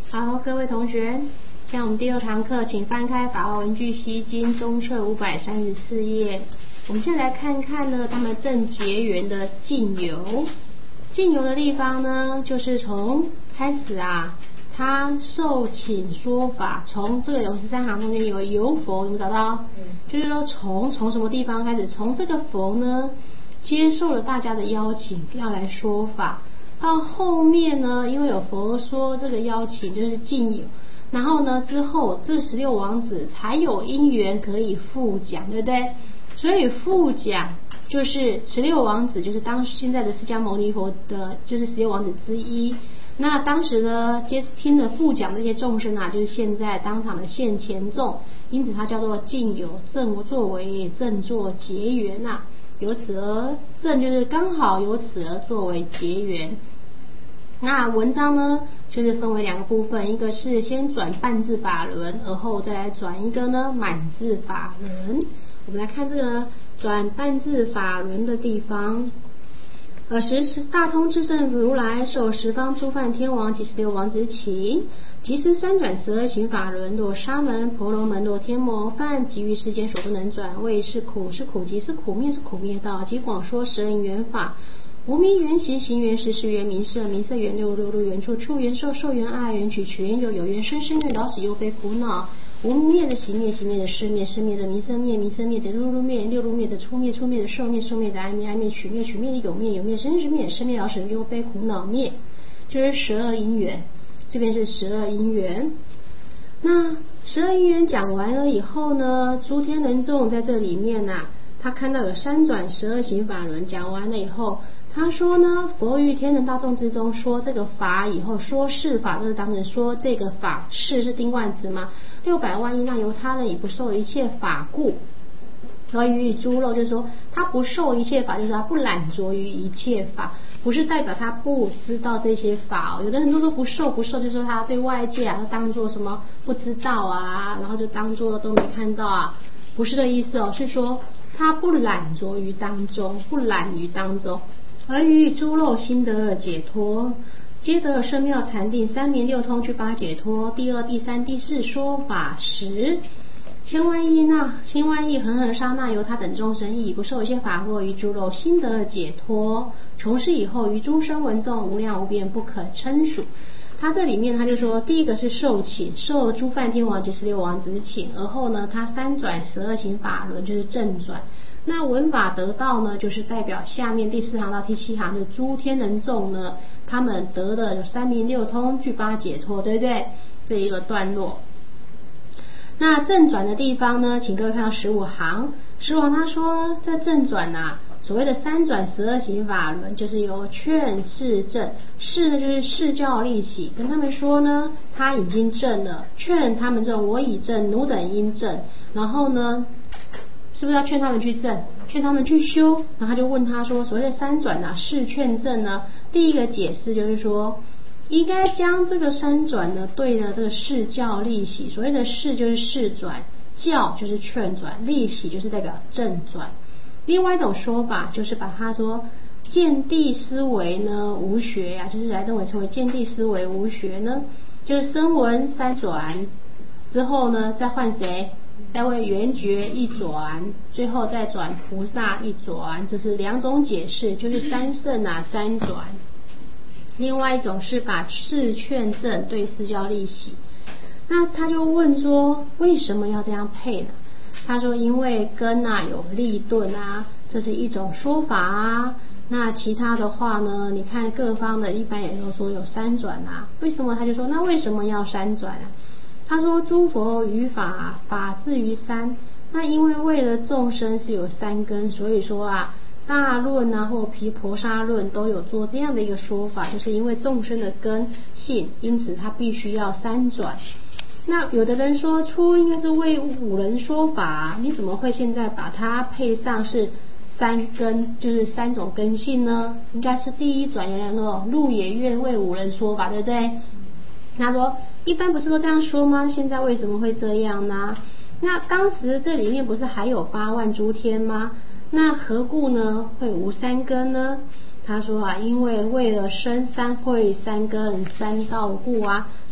好，各位同学，现在我们第2堂课，请翻开《法华文具析经》中册534页。我们现在来看看呢，他们正结缘的进由。进由的地方呢，就是从开始他受请说法，从这个53行中间有由佛，有没有找到？就是说从什么地方开始？从这个佛呢，接受了大家的邀请，要来说法。到后面呢，因为有佛说这个邀请就是进由，然后呢之后这16王子才有因缘可以复讲，对不对？所以复讲就是16王子，就是现在的释迦牟尼佛的，就是16王子之一。那当时呢，听了复讲这些众生就是现在当场的现前众，因此它叫做进由，正作为正作结缘由此而正就是刚好由此而作为结缘。那文章呢，就是分为2个部分，一个是先转半字法轮，而后再来转一个呢满字法轮。我们来看这个转半字法轮的地方。尔时大通智胜如来受十方诸梵天王及16王子请，即时3转12行法轮，若沙门婆罗门，若天魔梵，即于世间所不能转，谓是苦是苦集是苦灭是苦灭道，即广说12因缘法。无名缘行，行缘识，识缘名色，名色缘六，六缘处，处缘受，受缘爱，缘取，取缘有，有缘生，生缘老死忧悲苦恼。无灭的行灭，行灭的识灭，识灭的名色灭，名色灭的六入灭，六入灭的处灭，处灭的受灭，受灭的爱灭，爱灭取灭，取灭的有灭，有灭生，生灭，生灭老死忧悲苦恼灭，就是12因缘。这边是12因缘。那12因缘讲完了以后呢，诸天人众在这里面他看到有3转12行法轮，讲完了以后，他说呢，佛于天人大众之中说这个法以后，说是法，就是当人说这个法，是定冠词嘛，600万亿那由他人以不受一切法故，而于诸肉，就是说他不受一切法，就是他不懒着于一切法，不是代表他不知道这些法有的人都说不受，就是说他对外界当作什么不知道然后就当作都没看到不是这意思是说他不懒着于当中，不懒于当中，而于诸肉心得解脱，皆得深妙禅定，3明6通具8解脱，第2、第3、第4说法时，千万亿恒恒刹那由他等众生亦不受一切法过于诸肉心得解脱，从事以后于诸生闻众无量无边不可称数。他这里面他就说，第一个是受请，受诸梵天王及16王子请，而后呢他3转12行法轮，就是正转。那闻法得道呢，就是代表下面第4行到第7行的诸天人众呢，他们得的有3明6通具8解脱，对不对？这一个段落。那正转的地方呢，请各位看到15行他说这正转所谓的3转12行法轮，就是由劝示正，示呢就是示教利喜，跟他们说呢他已经正了，劝他们正，我已正，汝等应正，然后呢是不是要劝他们去正，劝他们去修？然后他就问他说，所谓的3转示劝正呢，第一个解释就是说，应该将这个3转呢对了这个示教利喜，所谓的示就是示转，教就是劝转，利喜就是代表正转。另外一种说法就是把它说见地思维呢无学就是来认为成为见地思维无学呢，就是声闻3转之后呢再换谁？再为缘觉1转，最后再转菩萨1转，这是2种解释，就是三圣3转。另外一种是把示劝正对示教利喜。那他就问说，为什么要这样配呢？他说因为根有利钝这是一种说法那其他的话呢，你看各方的一般也都说有3转为什么？他就说那为什么要3转他说诸佛于法至于3，那因为了众生是有3根，所以说大论或婆沙论都有做这样的一个说法，就是因为众生的根性，因此他必须要3转。那有的人说初应该是为5人说法你怎么会现在把它配上是3根，就是3种根性呢？应该是第1转，原来说入也愿为5人说法，对不对？他说一般不是都这样说吗？现在为什么会这样呢？那当时这里面不是还有8万诸天吗？那何故呢会无3根呢？他说因为了生3会3根3道故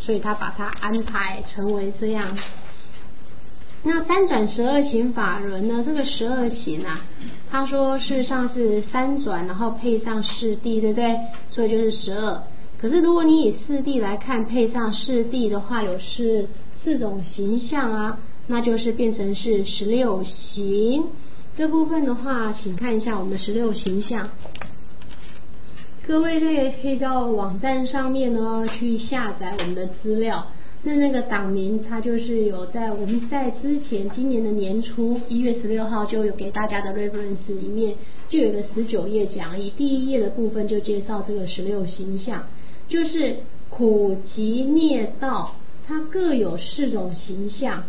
所以他把它安排成为这样。那三转12行法轮呢，这个12行啊，他说事实上是三转然后配上四谛，对不对？所以就是12。可是如果你以四谛来看，配上四谛的话，有四种形象啊，那就是变成是16行。这部分的话，请看一下我们的16形象。各位可以到网站上面呢去下载我们的资料。那个档名它就是有我们在之前今年的年初1月16号就有给大家的 reference 里面就有一个19页讲义，第1页的部分就介绍这个16形象，就是苦集灭道，它各有4种形象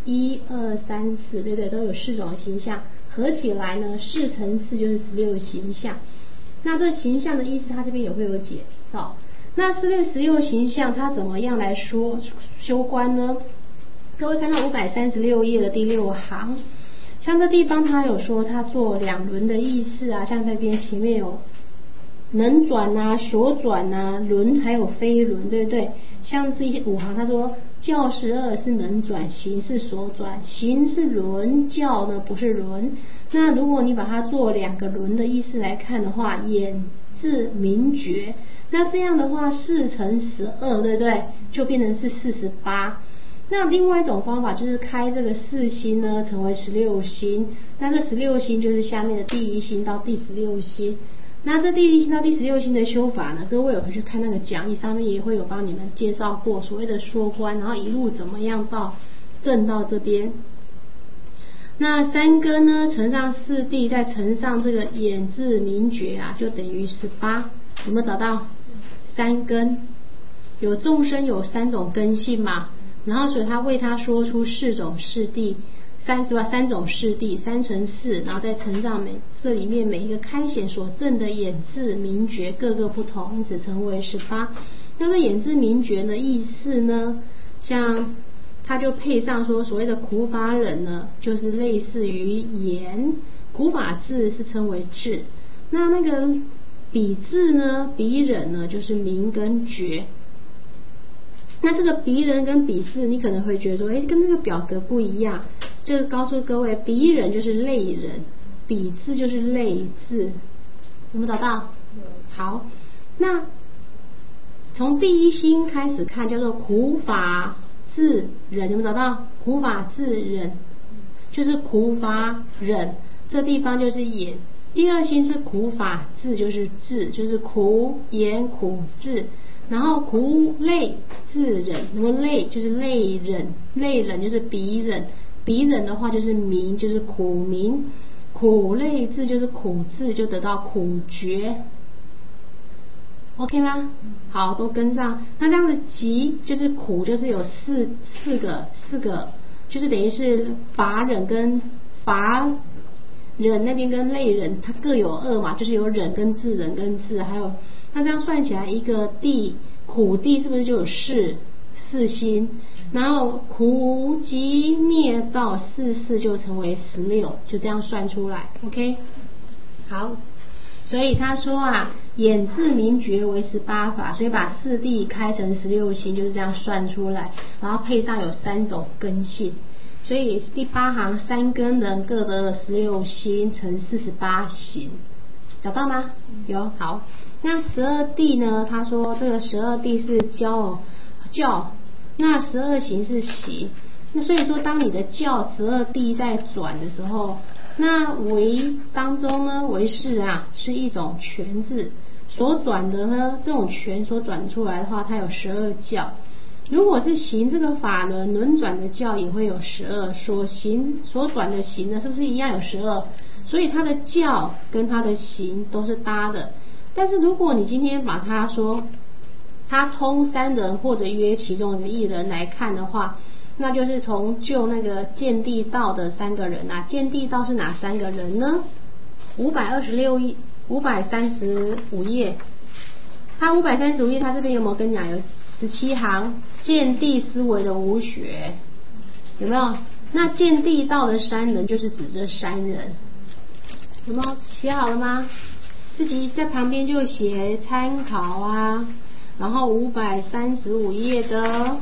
，1、2、3、4，对不对？都有4种形象，合起来呢4乘4就是16形象。那这形象的意思，它这边也会有解绍。那16形象它怎么样来修观呢？各位看到536页的第6行，像这地方它有说它做2轮的意思啊，像这边前面有能转啊、所转啊、轮还有非轮，对不对？像这5行他说教12是能转，行是所转，行是轮，教呢不是轮。那如果你把它做2个轮的意思来看的话，眼智明觉，那这样的话4乘12，对不对？就变成是48。那另外一种方法就是开这个4星呢成为16星，那这16星就是下面的第1星到第16星。那这第1星到第16星的修法呢，各位有回去看那个讲义上面也会有帮你们介绍过所谓的说观，然后一路怎么样到正到这边。那3根呢乘上4谛再乘上这个眼智明觉啊，就等于18。有没有找到？3根有众生有3种根性嘛，然后所以他为他说出4种四谛，3种四谛，3乘4，然后再乘上这里面每一个开显所证的眼智明觉各个不同，因此成为18。那么眼智明觉的意思呢，像他就配上说所谓的苦法忍呢，就是类似于言，苦法智是称为智，那个比智呢，比忍呢就是明跟觉。那这个比忍跟比智，你可能会觉得说，跟这个表格不一样，就是告诉各位，比忍就是类忍，比智就是类智，有没有找到？好，那从第1星开始看叫做苦法智忍，有没有找到？苦法智忍就是苦法忍，这地方就是眼。第2星是苦法智，就是智，就是苦言苦智，然后苦类智忍，那么类就是类忍，类忍就是比忍，比忍的话就是明，就是苦明，苦类智就是苦智，就得到苦觉。OK 吗？好，都跟上。那这样子集就是苦，就是有四个，就是等于是法忍跟法忍那边跟类忍，它各有2嘛，就是有忍跟智，忍跟智，还有那这样算起来一个谛苦谛是不是就有4星？然后苦集灭道4就成为16，就这样算出来。OK， 好。所以他说啊，眼智明觉为18法，所以把4谛开成16星，就是这样算出来，然后配上有3种根性，所以第8行3根人各得了16星乘48行，找到吗？有。好，那12谛呢？他说这个12谛是教，那12行是行。那所以说，当你的教12谛在转的时候，那为当中呢，为是啊是一种权字，所转的呢，这种权所转出来的话，它有12教。如果是行这个法轮轮转的教也会有12，所转的行呢，是不是一样有12？所以它的教跟它的行都是搭的。但是如果你今天把它说它通3人或者约其中的1人来看的话，那就是从就那个见地道的3个人啊，见地道是哪3个人呢？535页，它535页，它这边有没有跟你讲有17行见地思维的无学，有没有？那见地道的3人就是指这3人，有没有写好了吗？自己在旁边就写参考啊。 然后535页的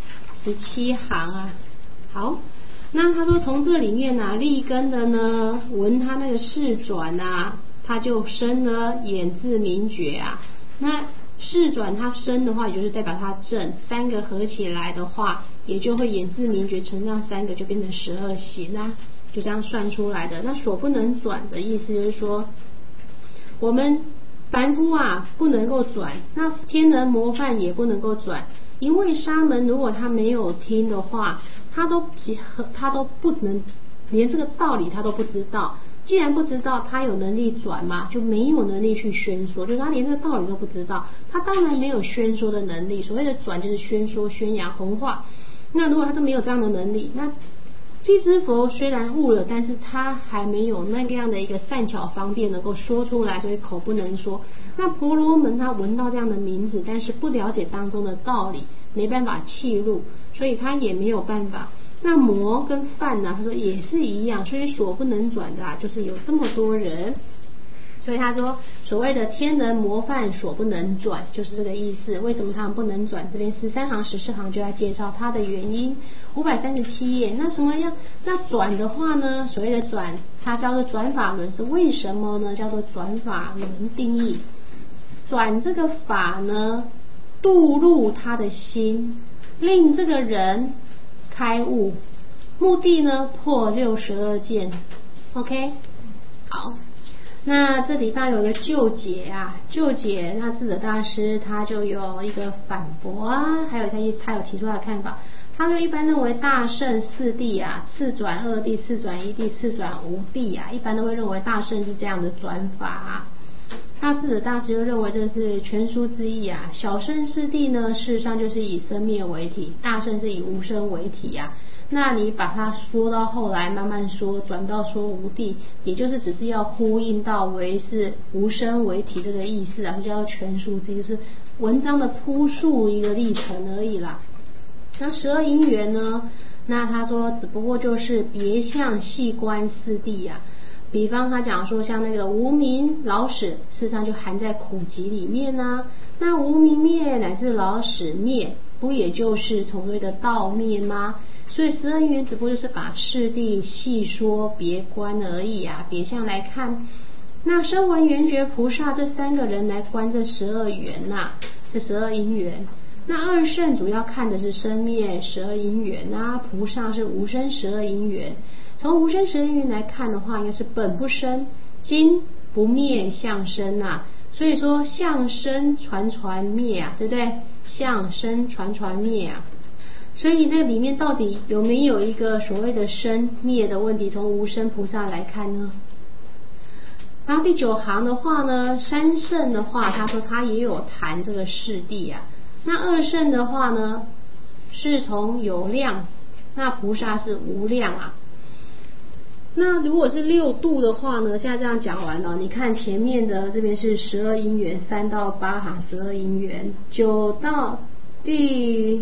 17行啊。好，那他说从这里面啊，立根的呢，闻他那个世转啊，他就生了眼字名觉啊。那世转它生的话，也就是代表它正，3个合起来的话，也就会眼字名觉乘上3个，就变成12行啊，就这样算出来的。那所不能转的意思就是说，我们凡夫啊不能够转，那天人模范也不能够转，因为沙门如果他没有听的话，他都不能，连这个道理他都不知道。既然不知道，他有能力转嘛，就没有能力去宣说，就是他连这个道理都不知道，他当然没有宣说的能力。所谓的转就是宣说、宣扬、弘化。那如果他都没有这样的能力，那辟支佛虽然悟了，但是他还没有那样的一个善巧方便能够说出来，所以口不能说。那婆罗门他闻到这样的名字，但是不了解当中的道理，没办法契入，所以他也没有办法。那魔跟梵呢，他说也是一样，所以所不能转的就是有这么多人。所以他说所谓的天人魔梵所不能转，就是这个意思。为什么他们不能转？这边13行14行就要介绍它的原因。537页，那什么样？那转的话呢？所谓的转，它叫做转法轮，是为什么呢？叫做转法轮定义。转这个法呢，渡入他的心，令这个人开悟，目的呢破62见。 OK， 好，那这里边有个救解啊，救解那智者大师他就有一个反驳啊，还有他有提出他的看法。他就一般认为大圣四谛啊，次转二谛、次转一谛、次转无谛啊，一般都会认为大圣是这样的转法啊。那智者大师就认为这是全书之意啊。小圣四谛呢，事实上就是以生灭为体，大圣是以无生为体啊。那你把它说到后来，慢慢说转到说无谛，也就是只是要呼应到为是无生为体这个意思啊，就叫全书之意，就是文章的铺述一个历程而已啦。那12因缘呢？那他说只不过就是别相细观四谛啊。比方他讲说像那个无明老死，事实上就含在苦集里面啊。那无明灭乃至老死灭，不也就是所谓的道灭吗？所以12因缘只不过就是把四谛细说别观而已啊，别相来看。那声闻缘觉菩萨这3个人来观这12缘啊，这12因缘。那二圣主要看的是生灭12因缘啊，菩萨是无生12因缘。从无生12因缘来看的话，应该是本不生，今不灭相生啊。所以说相生传灭啊，对不对？相生传灭啊。所以那里面到底有没有一个所谓的生灭的问题？从无生菩萨来看呢？然后第9行的话呢，三圣的话，他说他也有谈这个世谛啊。那二圣的话呢，是从有量，那菩萨是无量啊。那如果是6度的话呢，现在这样讲完了，你看前面的这边是12因缘，3到8行12因缘，9到第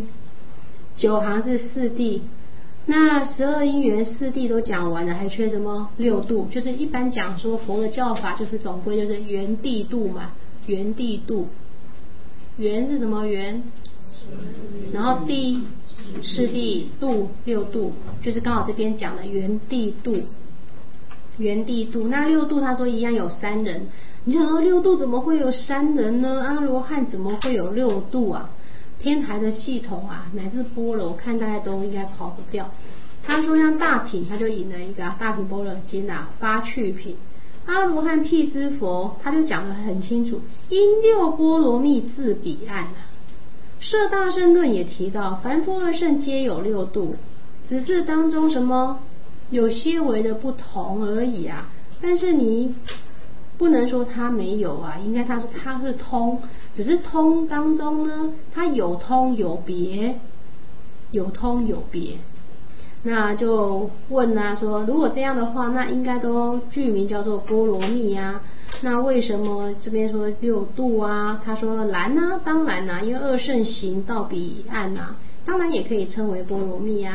9行是四谛。那12因缘四谛都讲完了，还缺什么？6度，就是一般讲说佛的教法就是总归就是圆谛度嘛，圆谛度。圆是什么圆？然后谛四谛，度6度，就是刚好这边讲的圆谛度。圆谛度，那6度他说一样有3人。你想说6度怎么会有3人呢？阿罗汉怎么会有6度啊？天台的系统啊，乃至般若，我看大家都应该跑不掉。他说像大品，他就引了一个大品般若经啊，发趣品。阿罗汉辟支佛，他就讲得很清楚，因6波罗蜜至彼岸啊。摄大乘论也提到，凡夫二圣皆有6度，只是当中什么有些微的不同而已啊。但是你不能说他没有啊，应该他说他是通，只是通当中呢，他有通有别，有通有别。那就问啊，说如果这样的话，那应该都具名叫做波罗蜜啊。那为什么这边说6度啊？他说然啊，当然啊，因为二圣行到彼岸啊，当然也可以称为波罗蜜啊。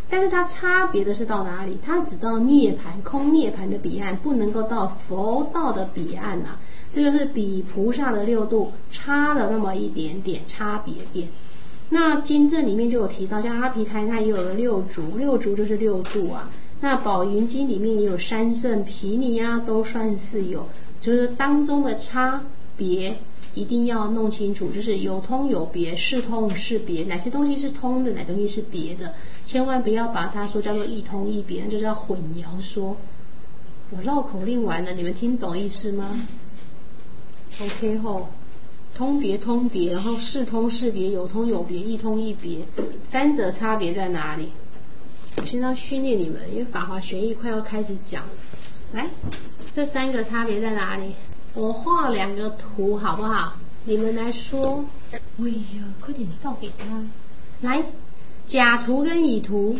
但是它差别的是到哪里？它只到涅槃空涅槃的彼岸，不能够到佛道的彼岸啊。这就是比菩萨的6度差了那么一点点差别点。那经证里面就有提到，像阿毗昙它也有了6足，6足就是6度啊。那宝云经里面也有三圣毗尼啊，都算是有，就是当中的差别一定要弄清楚，就是有通有别，是通是别，哪些东西是通的，哪些东西是别的，千万不要把它说叫做一通一别，就是要混淆说。我绕口令完了，你们听懂意思吗？OK 吼，通别通别，然后是通是别，有通有别，一通一别，三者差别在哪里？我现在要训练你们，因为法华玄义快要开始讲，来，这3个差别在哪里？我画2个图好不好？你们来说。哎呀，快点照给他。来，甲图跟乙图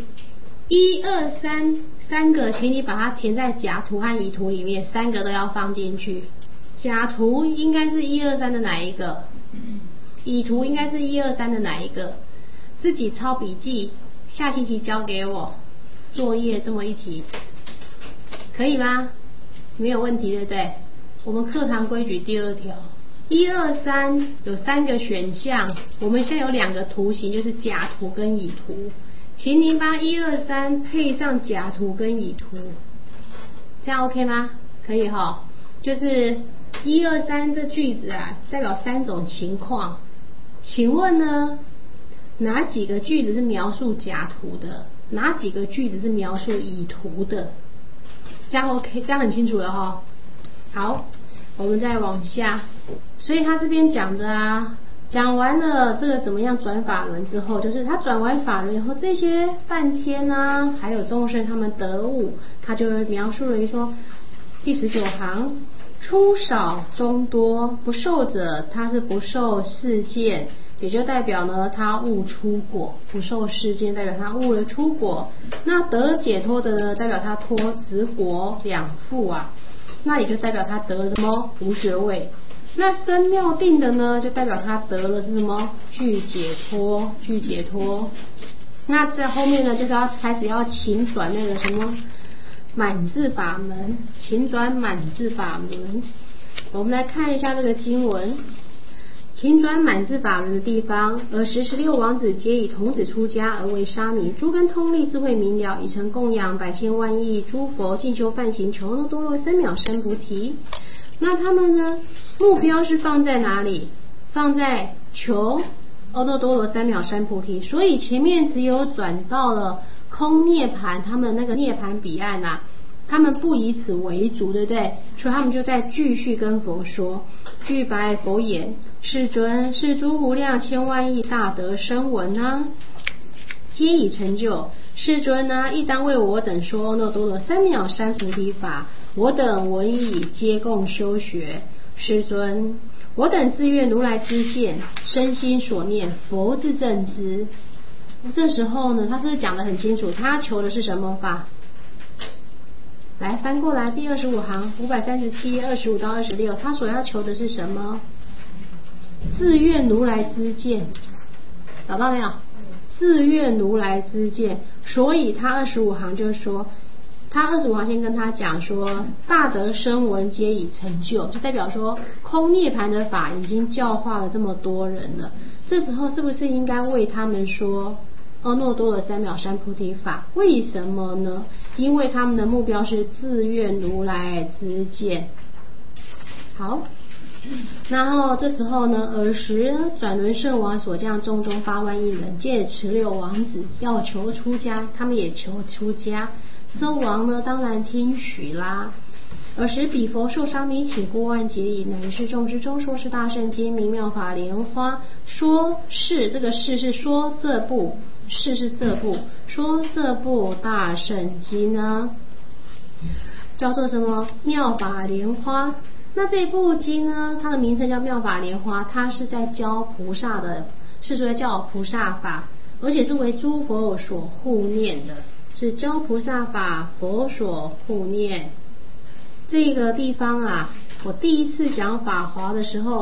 ，1、2、3个，请你把它填在甲图和乙图里面，3个都要放进去。甲图应该是1、2、3的哪一个？乙图应该是1、2、3的哪一个？自己抄笔记，下星期交给我作业这么一题，可以吗？没有问题对不对？我们课堂规矩第2条，1、2、3有3个选项，我们现在有2个图形，就是甲图跟乙图，请您把1、2、3配上甲图跟乙图，这样 OK 吗？可以齁，就是1、2、3这句子啊，代表3种情况。请问呢，哪几个句子是描述甲图的？哪几个句子是描述乙图的？这样 OK， 这样很清楚了齁。好，我们再往下。所以他这边讲的啊，讲完了这个怎么样转法轮之后，就是他转完法轮以后，这些梵天啊，还有众生他们得悟，他就描述了说第19行，初少中多，不受者他是不受世间，也就代表呢他悟出果，不受世间代表他悟了出果。那得解脱的呢，代表他脱执果两缚啊，那也就代表他得了什么无学位。那生妙定的呢，就代表他得了是什么具解脱，具解脱。那在后面呢，就是要开始要勤转那个什么满智法门，勤转满智法门。我们来看一下这个经文，勤转满智法门的地方，尔时16王子皆以童子出家而为沙弥，诸根通利，智慧明了，以成供养百千万亿诸佛，进修梵行，求阿耨多罗三藐三菩提。那他们呢，目标是放在哪里？放在求阿耨多罗三藐三菩提。所以前面只有转到了空涅槃，他们那个涅槃彼岸啊，他们不以此为主，对不对？所以他们就在继续跟佛说。具白佛言：世尊，是诸无量千万亿大德声闻啊，皆已成就。世尊啊，亦当为我等说阿耨多罗三藐三菩提法，我等闻已，皆共修学。世尊，我等自愿如来知见，身心所念，佛自证知。这时候呢，他是不是讲得很清楚？他求的是什么法？来翻过来第25行537页25到26，他所要求的是什么？自愿如来知见，找到没有？自愿如来知见。所以他25行就是说，他25行先跟他讲说，大德声闻皆已成就，就代表说空涅槃的法已经教化了这么多人了。这时候是不是应该为他们说阿耨多罗三藐三菩提法？为什么呢？因为他们的目标是自愿如来知见。好，然后这时候呢，尔时转轮圣王所降众中8万亿人，见16王子要求出家，他们也求出家。周王呢，当然听许啦。尔时彼佛受沙弥请过万劫以乃是众之中说是大圣经名妙法莲花，说是这个是说这部，是这部，说这部大圣经呢，叫做什么？妙法莲花。那这部经呢，它的名称叫妙法莲花，它是在教菩萨的，是在教菩萨法，而且是为诸佛所护念的，是教菩萨法，佛所护念。这个地方啊，我第一次讲法华的时候啊，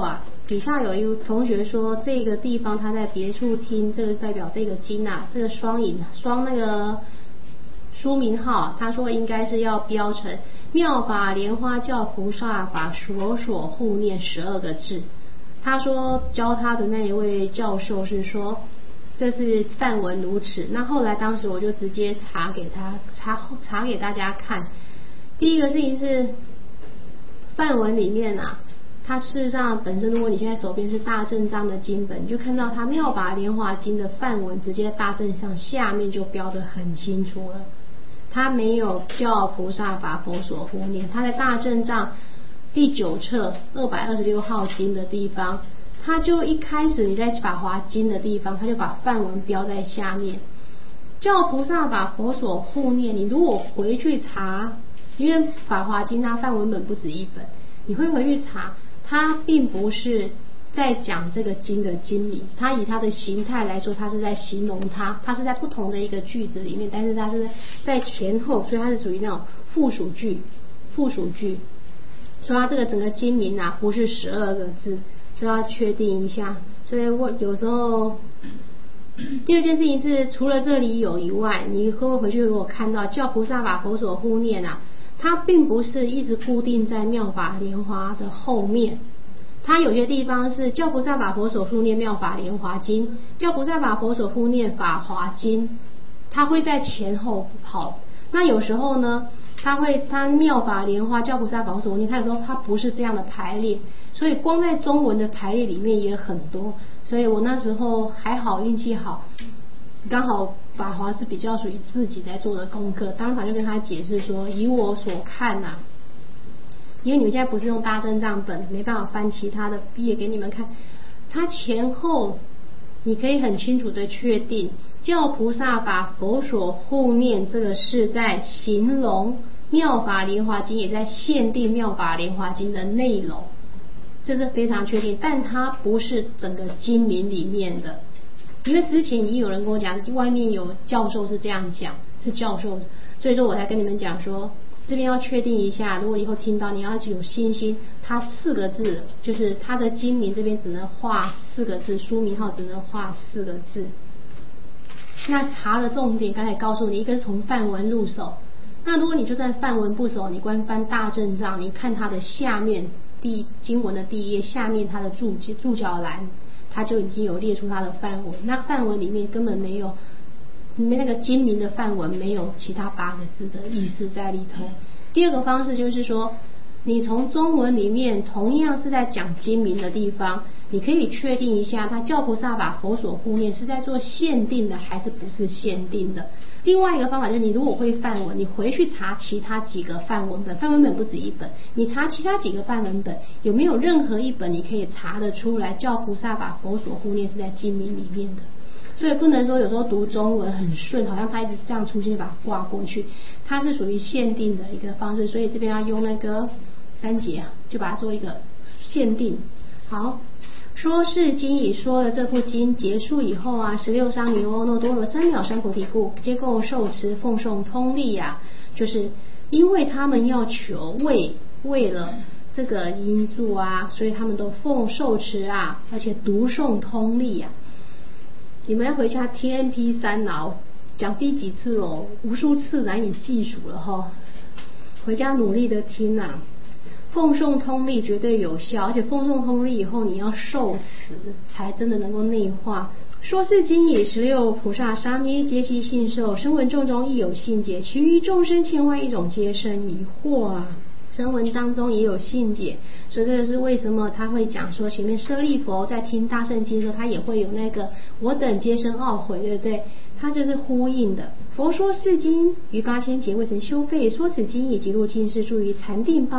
底下有一同学说这个地方他在别处听，这个代表这个经啊，这个双那个书名号，他说应该是要标成妙法莲花教菩萨法所护念12个字。他说教他的那一位教授是说这是梵文如此，那后来当时我就直接查给大家看。第一个事情是梵文里面啊，它事实上本身如果你现在手边是大正藏的经本，你就看到它妙法莲华经的梵文直接大正上下面就标得很清楚了，它没有教菩萨法佛所护念。它在大正藏第9册226号经的地方，它就一开始你在法华经的地方，它就把梵文标在下面，教菩萨法佛所护念。你如果回去查，因为法华经它梵文本不止一本，你会回去查，它并不是在讲这个经的经名，它以它的形态来说，它是在形容它是在不同的一个句子里面，但是它是在前后，所以它是属于那种附属句，所以它这个整个经名啊不是12个字，所以要确定一下。所以我有时候第二件事情是，除了这里有以外，你会不会回去给我看到教菩萨法佛所护念啊，它并不是一直固定在妙法莲华的后面，它有些地方是教菩萨法佛所护念妙法莲华经，教菩萨法佛所护念法华经，它会在前后跑。那有时候呢，它妙法莲华教菩萨法佛所护念，它有时候它不是这样的排列，所以光在中文的排列里面也很多。所以我那时候还好，运气好，刚好法华是比较属于自己在做的功课，当场就跟他解释说，以我所看啊，因为你们现在不是用大正藏本，没办法翻其他的页给你们看，它前后你可以很清楚的确定教菩萨法佛所护念，这个是在形容妙法莲华经，也在限定妙法莲华经的内容，这是非常确定，但它不是整个经名里面的。因为之前已经有人跟我讲，外面有教授是这样讲，是教授，所以说我才跟你们讲说，这边要确定一下，如果以后听到你要有信心，它4个字，就是它的经名这边只能画4个字，书名号只能画4个字。那查的重点刚才告诉你，一个是从梵文入手，那如果你就算梵文不熟，你光翻大正藏，你看它的下面经文的第1页下面它的注脚栏，它就已经有列出它的梵文，那梵文里面根本没有那个经名的梵文，没有其他8个字的意思在里头。第二个方式就是说，你从中文里面同样是在讲经名的地方，你可以确定一下它教菩萨法佛所护念是在做限定的还是不是限定的。另外一个方法就是，你如果会梵文，你回去查其他几个梵文本，梵文本不止1本，你查其他几个梵文本，有没有任何一本你可以查得出来教菩萨法佛所护念是在经名里面的。所以不能说有时候读中文很顺，好像它一直这样出现把它挂过去，它是属于限定的一个方式，所以这边要用那个3节啊，就把它做一个限定。好，说是经已说了这部经结束以后啊，16商女阿耨多罗三藐三菩提故，皆共受持奉诵通力啊，就是因为他们要求为了这个因素啊，所以他们都受持啊，而且读诵通力啊。你们要回家听 MP3 啦，讲第几次了，无数次难以计数了哈，回家努力的听啊。奉诵通力绝对有效，而且奉诵通力以后你要受持，才真的能够内化。说是经已16菩萨沙弥皆悉信受，声闻众中亦有信解，其余众生千万亿种皆生疑惑啊。声闻当中也有信解，所以这个是为什么他会讲说前面舍利佛在听大乘经的时候，他也会有那个我等皆生懊悔，对不对？它就是呼应的。佛说是经于8000劫未曾修废，说此经已极入尽世，住于禅定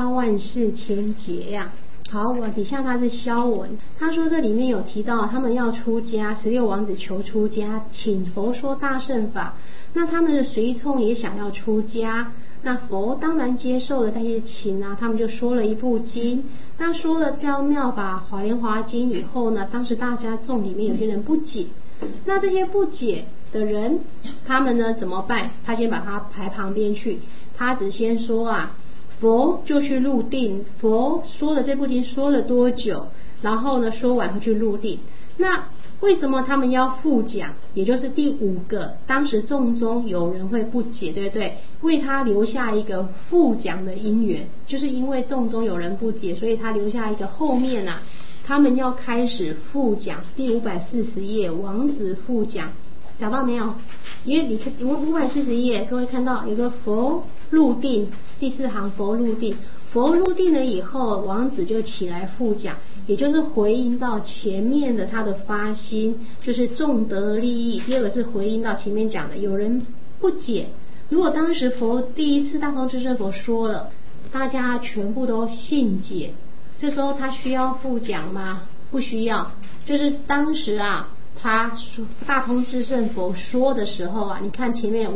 84000劫呀。好，我底下他是消文，他说这里面有提到他们要出家，16王子求出家，请佛说大乘法，那他们的随从也想要出家，那佛当然接受了，但是请啊，他们就说了一部经，那说了叫妙法华严华经以后呢，当时大家众里面有些人不解，那这些不解的人，他们呢怎么办？他先把它排旁边去，他只先说啊，佛就去入定，佛说了这部经说了多久？ 然后呢说完后去入定。那为什么他们要复讲？也就是第5个，当时众中有人会不解，对不对？为他留下一个复讲的因缘，就是因为众中有人不解，所以他留下一个后面啊，他们要开始复讲。第540页，王子复讲，找到没有？因为你看540页，各位看到有个佛入定，第4行佛入定。佛入定了以后，王子就起来复讲，也就是回应到前面的他的发心，就是众得利益。第2个是回应到前面讲的有人不解，如果当时佛第1次大通智胜佛说了，大家全部都信解，这时候他需要复讲吗？不需要。就是当时啊，他大通智胜佛说的时候啊，你看前面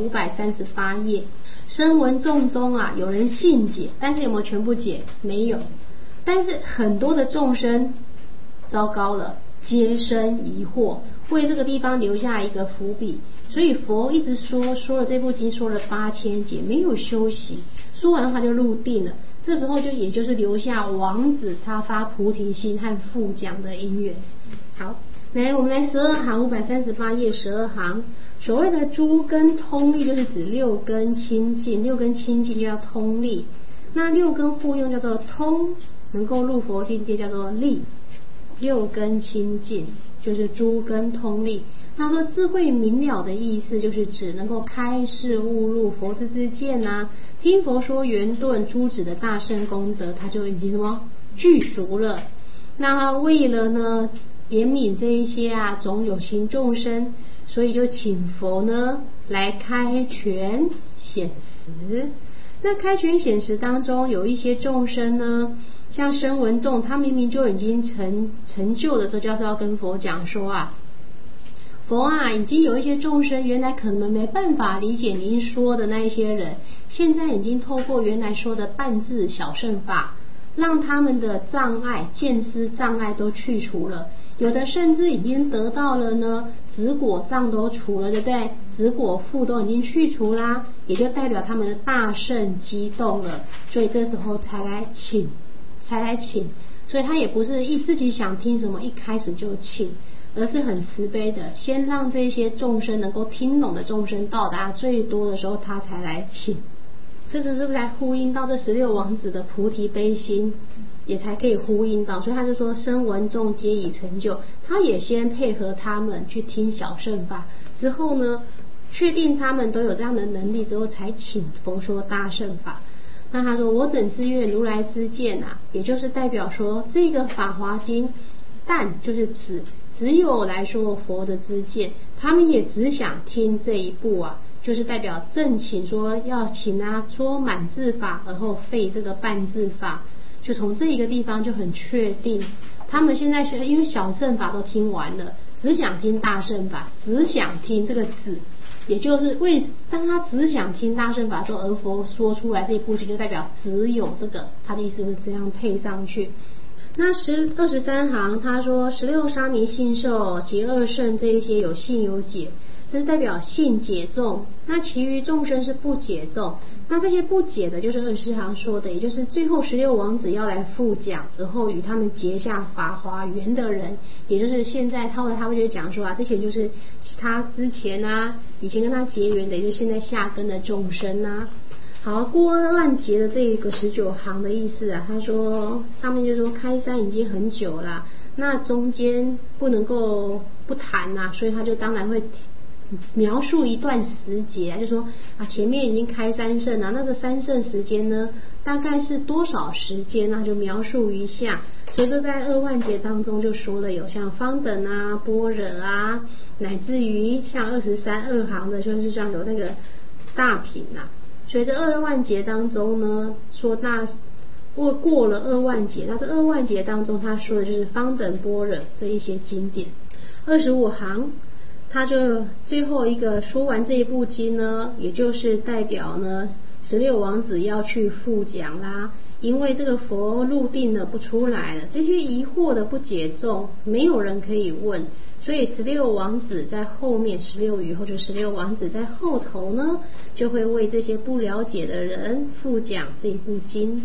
538页，声闻众中啊有人信解，但是有没有全部解？没有。但是很多的众生糟糕了，皆生疑惑，为这个地方留下一个伏笔。所以佛一直说了这部经说了8000节，没有休息，说完的话就入定了。这时候也就是留下王子他发菩提心和复讲的因缘。好，来我们来12行538页12行，所谓的诸根通力就是指6根清净，6根清净就叫通力。那6根互用叫做通，能够入佛境界叫做力。6根清净就是诸根通力。那说智慧明了的意思，就是指能够开示悟入佛之知见啊，听佛说圆顿诸子的大圣功德，他就已经什么具足了。那为了呢怜悯这一些啊总有情众生，所以就请佛呢来开权显实。那开权显实当中有一些众生呢，像声闻众，他明明就已经成就的时候，就是要跟佛讲说啊，佛啊，已经有一些众生原来可能没办法理解您说的那一些人，现在已经透过原来说的半字小乘法，让他们的障碍见思障碍都去除了，有的甚至已经得到了呢子果障都除了，对不对？子果腹都已经去除啦，也就代表他们的大圣激动了，所以这时候才来请。所以他也不是自己想听什么一开始就请，而是很慈悲的，先让这些众生能够听懂的众生到达最多的时候，他才来请。这是不是来呼应到这16王子的菩提悲心，也才可以呼应到。所以他就说声闻众皆已成就，他也先配合他们去听小乘法，之后呢确定他们都有这样的能力之后，才请佛说大乘法。那他说我等自愿如来之见啊，也就是代表说这个法华经，但就是只有来说佛的知见，他们也只想听这一部啊，就是代表正请说要请啊说满字法，而后废这个半字法，就从这一个地方就很确定，他们现在是因为小乘法都听完了，只想听大乘法，只想听这个子。也就是当他只想听大乘法的时候，而佛说出来这一部经，就代表只有这个，他的意思是这样配上去。那23行他说16沙弥信受及2圣这一些有信有解，这是代表信解众，那其余众生是不解众。那这些不解的就是24行说的，也就是最后16王子要来复讲，然后与他们结下法华缘的人，也就是现在他会就讲说啊，这些就是他之前啊以前跟他结缘的，也就是现在下根的众生啊。好，过2万劫的这个19行的意思啊，他说上面就说开山已经很久了，那中间不能够不谈啊，所以他就当然会描述一段时节啊，就说啊前面已经开3圣啊，那个3圣时间呢大概是多少时间呢，就描述一下。所以就在2万劫当中就说了有像方等啊、般若啊，乃至于像23行的就是像有那个大品啊。所以这2万劫当中呢，说过了2万劫，那这2万劫当中他说的就是方等般若这一些经典。25行他就最后一个说完这一部经呢，也就是代表呢16王子要去复讲啦，因为这个佛入定了不出来了，这些疑惑的不解众没有人可以问，所以16王子在后面，16语后就16王子在后头呢，就会为这些不了解的人复讲这一部经。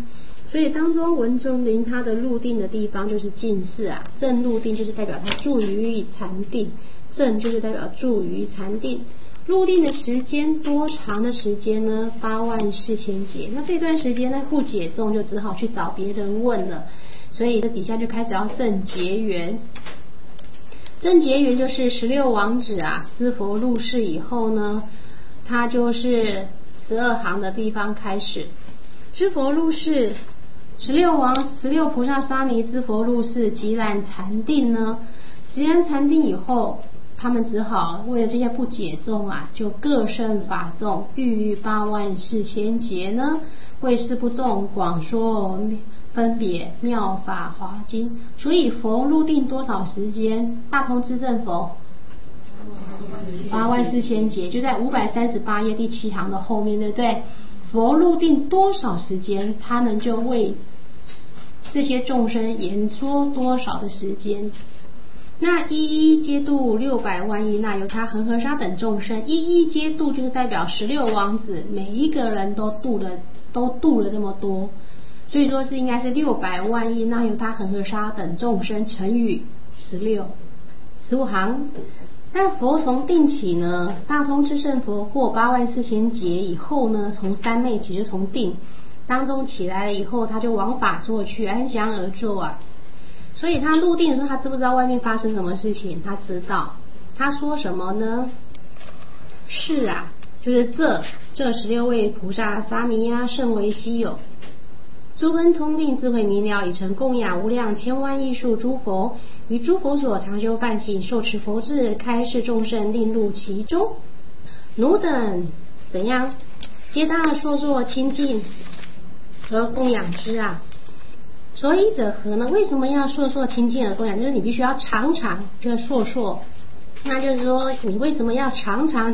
所以当中文中临它的入定的地方就是近寺啊，正入定就是代表它住于禅定，正就是代表住于禅定。入定的时间多长的时间呢？84000劫。那这段时间呢不解众就只好去找别人问了，所以这底下就开始要正结缘。正结缘就是16王子啊，知佛入世以后呢，他就是12行的地方开始。知佛入世16菩萨沙弥知佛入世，即然禅定呢，即然禅定以后，他们只好为了这些不解众啊，就各胜法众，欲84000劫呢，为是不众广说分别妙法华经。所以佛入定多少时间？大通智正佛84000劫，就在538页第7行的后面，对不对？佛入定多少时间，他们就为这些众生言说多少的时间。那一一皆度600万亿那由他恒河沙等众生，一一皆度就是代表16王子，每一个人都度了这么多，所以说是应该是600万亿那由他恒河沙等众生乘以15行。那佛从定起呢，大通智胜佛过84000劫以后呢，从三昧起就从定当中起来了以后，他就往法座去，安详而坐啊。所以他入定的时候，他知不知道外面发生什么事情？他知道。他说什么呢？是啊，就是这16位菩萨沙弥啊，甚为稀有。诸根通定，智慧明了，已成供养无量千万亿数诸佛，于诸佛所常修梵行，受持佛智，开示众圣，令入其中。汝等怎样？皆当说作清净和供养之啊。所以者何呢？为什么要说作清净而供养？就是你必须要常常这个说，那就是说你为什么要常常